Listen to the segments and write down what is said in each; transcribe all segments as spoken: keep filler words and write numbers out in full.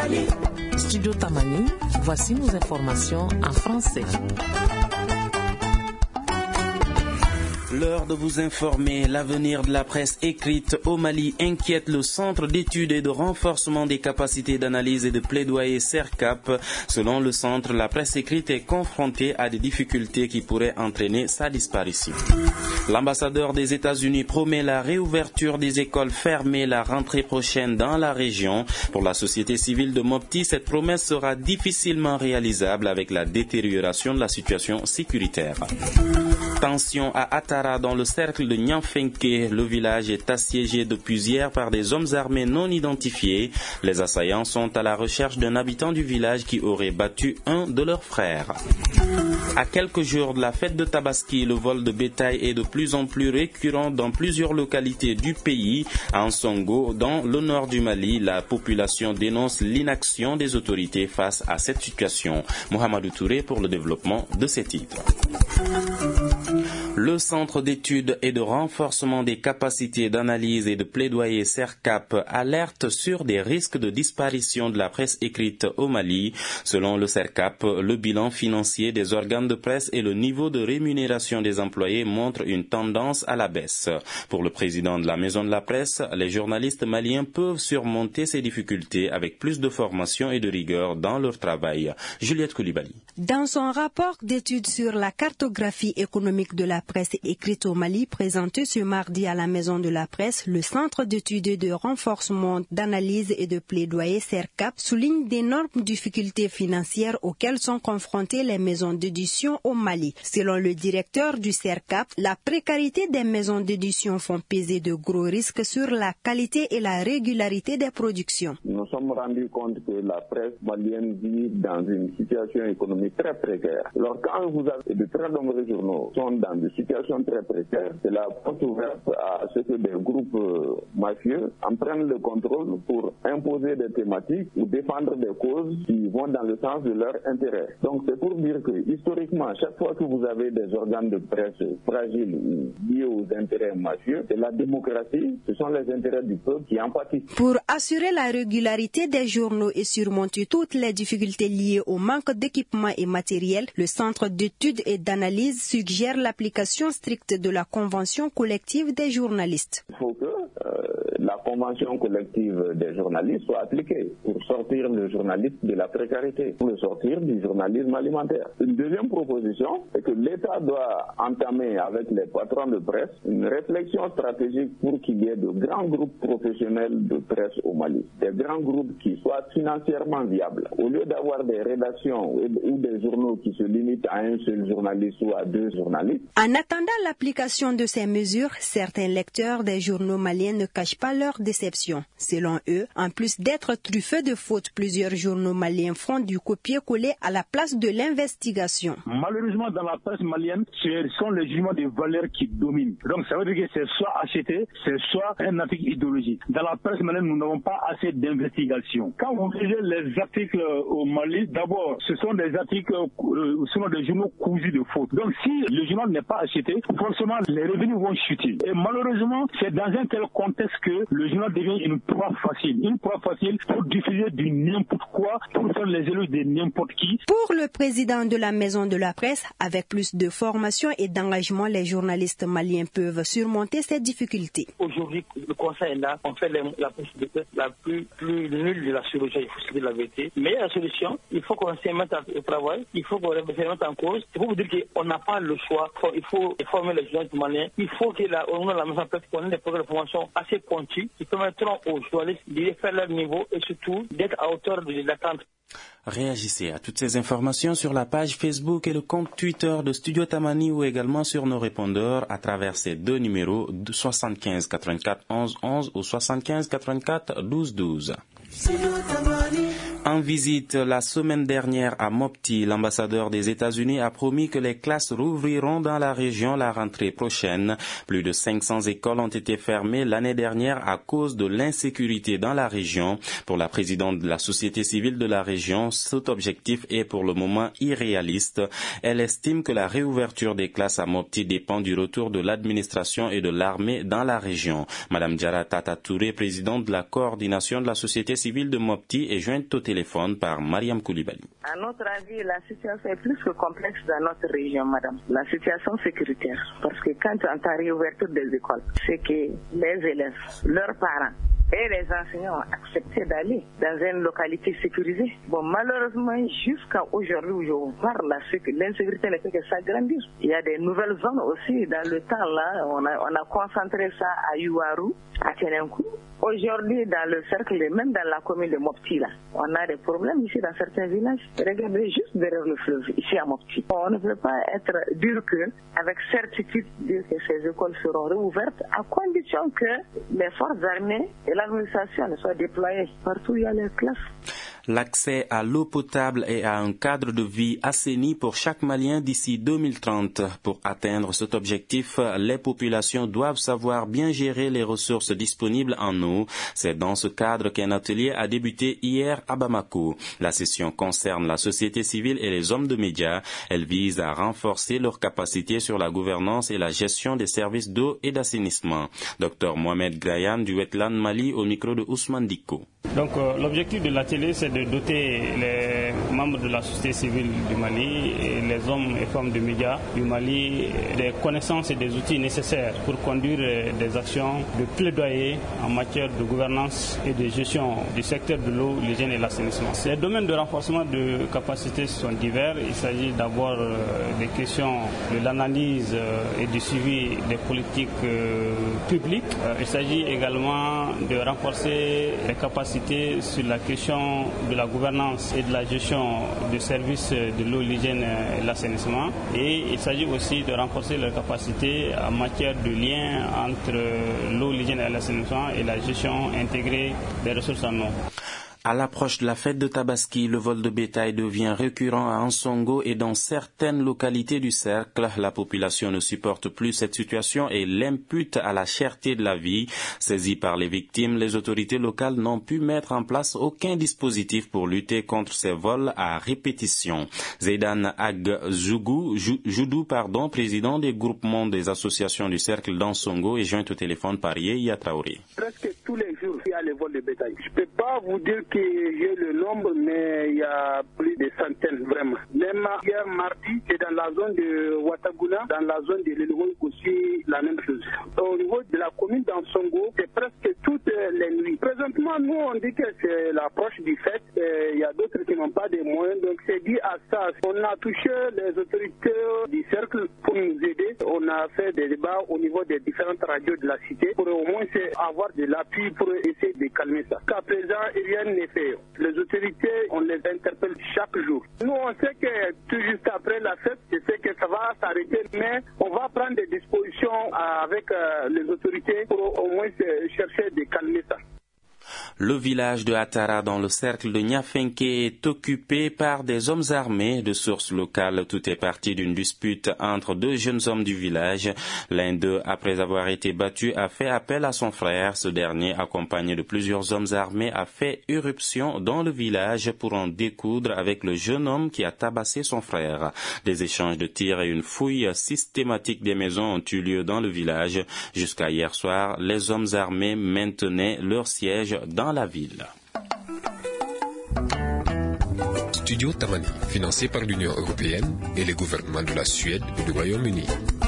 Studio Tamani, voici nos informations en français. L'heure de vous informer, l'avenir de la presse écrite au Mali inquiète le Centre d'études et de renforcement des capacités d'analyse et de plaidoyer CERCAP. Selon le centre, la presse écrite est confrontée à des difficultés qui pourraient entraîner sa disparition. L'ambassadeur des États-Unis promet la réouverture des écoles fermées la rentrée prochaine dans la région. Pour la société civile de Mopti, cette promesse sera difficilement réalisable avec la détérioration de la situation sécuritaire. Tension à Atara dans le cercle de Nyamfenke. Le village est assiégé depuis hier par des hommes armés non identifiés. Les assaillants sont à la recherche d'un habitant du village qui aurait battu un de leurs frères. À quelques jours de la fête de Tabaski, le vol de bétail est de plus en plus récurrent dans plusieurs localités du pays. À Nsongo, dans le nord du Mali, la population dénonce l'inaction des autorités face à cette situation. Mohamedou Touré pour le développement de ces titres. Le Centre d'études et de renforcement des capacités d'analyse et de plaidoyer CERCAP alerte sur des risques de disparition de la presse écrite au Mali. Selon le CERCAP, le bilan financier des organes de presse et le niveau de rémunération des employés montrent une tendance à la baisse. Pour le président de la Maison de la Presse, les journalistes maliens peuvent surmonter ces difficultés avec plus de formation et de rigueur dans leur travail. Juliette Koulibaly. Dans son rapport d'études sur la cartographie économique de la presse écrite au Mali, présenté ce mardi à la Maison de la Presse, le Centre d'études et de renforcement d'analyse et de plaidoyer CERCAP souligne d'énormes difficultés financières auxquelles sont confrontées les maisons d'édition au Mali. Selon le directeur du CERCAP, la précarité des maisons d'édition font peser de gros risques sur la qualité et la régularité des productions. Nous nous sommes rendus compte que la presse malienne vit dans une situation économique très précaire. Alors quand vous avez de très nombreux journaux sont dans des situations très précaires, c'est la porte ouverte à ce que des groupes euh, mafieux en prennent le contrôle pour imposer des thématiques ou défendre des causes qui vont dans le sens de leur intérêt. Donc c'est pour dire que historiquement, chaque fois que vous avez des organes de presse fragiles ou liés aux intérêts mafieux, c'est la démocratie, ce sont les intérêts du peuple qui en pâtissent. Pour assurer la régularité des journaux et surmonter toutes les difficultés liées au manque d'équipement et matériel, le Centre d'études et d'analyse suggère l'application stricte de la convention collective des journalistes. Il faut que euh, la convention collective des journalistes soit appliquée pour sortir le journaliste de la précarité, pour le sortir du journalisme alimentaire. Une deuxième proposition est que l'État doit entamer avec les patrons de presse une réflexion stratégique pour qu'il y ait de grands groupes professionnels de presse au Mali, des grands groupes qui soient financièrement viables. Au lieu d'avoir des rédactions ou des journaux qui se limitent à un seul journaliste ou à deux journalistes. En attendant l'application de ces mesures, certains lecteurs des journaux maliens ne cachent pas leur déception. Selon eux, en plus d'être truffés de fautes, plusieurs journaux maliens font du copier-coller à la place de l'investigation. Malheureusement, dans la presse malienne, ce sont les jugements de valeur qui dominent. Donc ça veut dire que c'est soit acheté, c'est soit un article idéologique. Dans la presse malienne, nous n'avons pas assez d'investigation. Quand vous lisez les articles au Mali, d'abord, ce sont des articles, euh, ce sont des journaux cousus de fautes. Donc si le journal n'est pas acheté, forcément les revenus vont chuter. Et malheureusement, c'est dans un tel contexte que le journal devient une proie facile. Une proie facile pour diffuser du n'importe quoi, pour faire les éloges de n'importe qui. Pour le président de la Maison de la Presse, avec plus de formation et d'engagement, les journalistes maliens peuvent surmonter ces difficultés. Aujourd'hui, le conseil est là. On fait les, la presse de presse la plus, plus nulle de la chirurgie, il faut se dire la vérité. Mais la solution, il faut qu'on se mette au travail, il faut qu'on se mette en cause. C'est pour vous dire qu'on n'a pas le choix. Il faut former les journalistes maliens. Il faut que la, on a la maison de presse qu'on ait des programmes de formation assez pointus qui permettront aux journalistes de faire leur niveau et surtout d'être à hauteur de l'attente. Réagissez à toutes ces informations sur la page Facebook et le compte Twitter de Studio Tamani ou également sur nos répondeurs à travers ces deux numéros de soixante-quinze quatre-vingt-quatre onze onze ou soixante-quinze quatre-vingt-quatre douze douze. En visite la semaine dernière à Mopti, l'ambassadeur des États-Unis a promis que les classes rouvriront dans la région la rentrée prochaine. Plus de cinq cents écoles ont été fermées l'année dernière à cause de l'insécurité dans la région. Pour la présidente de la société civile de la région, cet objectif est pour le moment irréaliste. Elle estime que la réouverture des classes à Mopti dépend du retour de l'administration et de l'armée dans la région. Madame Diarra Tata Touré, présidente de la coordination de la société civile de Mopti, est jointe au téléphone téléphone par Mariam Koulibaly. À notre avis, la situation est plus que complexe dans notre région, madame. La situation sécuritaire. Parce que quand on a réouverture des écoles, c'est que les élèves, leurs parents et les enseignants ont accepté d'aller dans une localité sécurisée. Bon, malheureusement, jusqu'à aujourd'hui où je vous parle, l'insécurité ne fait que s'agrandir. Il y a des nouvelles zones aussi. Dans le temps, là, on a, on a concentré ça à Yuaru, à Tenenkou. Aujourd'hui, dans le cercle, même dans la commune de Mopti, là, on a des problèmes ici dans certains villages. Regardez juste derrière le fleuve, ici à Mopti. On ne peut pas être dur que, avec certitude, dire que ces écoles seront réouvertes à condition que les forces armées et l'administration soient déployées partout où il y a les classes. L'accès à l'eau potable et à un cadre de vie assaini pour chaque Malien d'ici deux mille trente. Pour atteindre cet objectif, les populations doivent savoir bien gérer les ressources disponibles en eau. C'est dans ce cadre qu'un atelier a débuté hier à Bamako. La session concerne la société civile et les hommes de médias. Elle vise à renforcer leurs capacités sur la gouvernance et la gestion des services d'eau et d'assainissement. Docteur Mohamed Grayan du Wetland Mali au micro de Ousmane Diko. Donc euh, l'objectif de l'atelier, c'est de doter les membres de la société civile du Mali et les hommes et femmes de médias du Mali des connaissances et des outils nécessaires pour conduire des actions de plaidoyer en matière de gouvernance et de gestion du secteur de l'eau, l'hygiène et l'assainissement. Les domaines de renforcement de capacités sont divers. Il s'agit d'abord euh, des questions de l'analyse euh, et du suivi des politiques euh, publiques. Euh, il s'agit également de renforcer les capacités sur la question de la gouvernance et de la gestion du service de l'eau, l'hygiène et l'assainissement. Et il s'agit aussi de renforcer leurs capacités en matière de lien entre l'eau, l'hygiène et l'assainissement et la gestion intégrée des ressources en eau. À l'approche de la fête de Tabaski, le vol de bétail devient récurrent à Ansongo et dans certaines localités du cercle. La population ne supporte plus cette situation et l'impute à la cherté de la vie. Saisis par les victimes, les autorités locales n'ont pu mettre en place aucun dispositif pour lutter contre ces vols à répétition. Zaidan Ag Zougou, Joudou, pardon, président des groupements des associations du cercle d'Ansongo, est joint au téléphone par Yehia Traoré. Presque tous les jours, il y a les vols de bétail. Je ne peux pas vous dire que j'ai le nombre, mais il y a plus de centaines, vraiment. Même hier mardi, c'est dans la zone de Ouattaguna, dans la zone de l'Éloï aussi, la même chose. Au niveau de la commune d'Ansongo, c'est presque toutes les nuits. Présentement, nous, on dit que c'est l'approche du fête. Il y a d'autres qui n'ont pas de moyens, donc c'est dit à ça. On a touché les autorités du cercle pour nous aider. On a fait des débats au niveau des différentes radios de la cité pour au moins avoir de l'appui pour essayer de calmer ça. Qu'à présent, rien n'est fait. Les autorités, on les interpelle chaque jour. Nous, on sait que tout juste après la fête, je sais que ça va s'arrêter, mais on va prendre des dispositions avec les autorités pour au moins chercher de calmer ça. Le village de Atara dans le cercle de Niafenke est occupé par des hommes armés. De sources locales, tout est parti d'une dispute entre deux jeunes hommes du village. L'un d'eux, après avoir été battu, a fait appel à son frère. Ce dernier, accompagné de plusieurs hommes armés, a fait irruption dans le village pour en découdre avec le jeune homme qui a tabassé son frère. Des échanges de tirs et une fouille systématique des maisons ont eu lieu dans le village. Jusqu'à hier soir, les hommes armés maintenaient leur siège dans la ville. Studio Tamani, financé par l'Union européenne et les gouvernements de la Suède et du Royaume-Uni.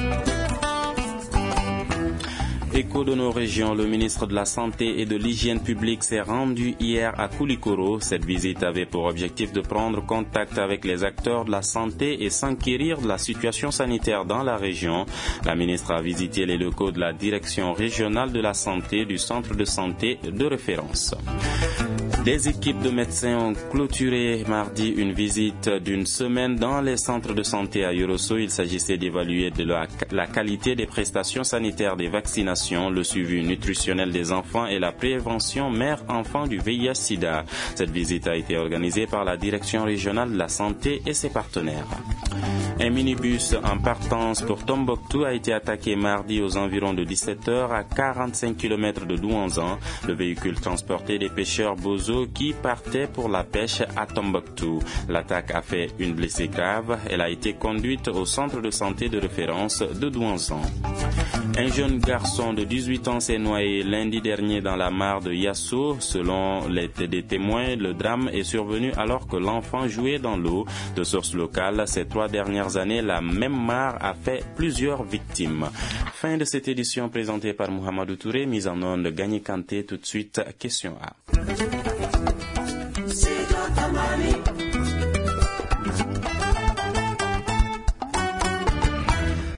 Écho de nos régions, le ministre de la Santé et de l'Hygiène publique s'est rendu hier à Koulikoro. Cette visite avait pour objectif de prendre contact avec les acteurs de la santé et s'enquérir de la situation sanitaire dans la région. La ministre a visité les locaux de la direction régionale de la santé du centre de santé de référence. Des équipes de médecins ont clôturé mardi une visite d'une semaine dans les centres de santé à Yorosso. Il s'agissait d'évaluer de la, la qualité des prestations sanitaires des vaccinations, le suivi nutritionnel des enfants et la prévention mère-enfant du V I H sida. Cette visite a été organisée par la direction régionale de la santé et ses partenaires. Un minibus en partance pour Tombouctou a été attaqué mardi aux environs de dix-sept heures à quarante-cinq kilomètres de Douanzan. Le véhicule transportait des pêcheurs bozo qui partaient pour la pêche à Tombouctou. L'attaque a fait une blessée grave. Elle a été conduite au centre de santé de référence de Douanzan. Un jeune garçon de dix-huit ans s'est noyé lundi dernier dans la mare de Yasso. Selon les des témoins, le drame est survenu alors que l'enfant jouait dans l'eau. De sources locales, ces trois dernières années, la même mare a fait plusieurs victimes. Fin de cette édition présentée par Mohamedou Touré, mise en onde de Gagné Kanté. Tout de suite, question A.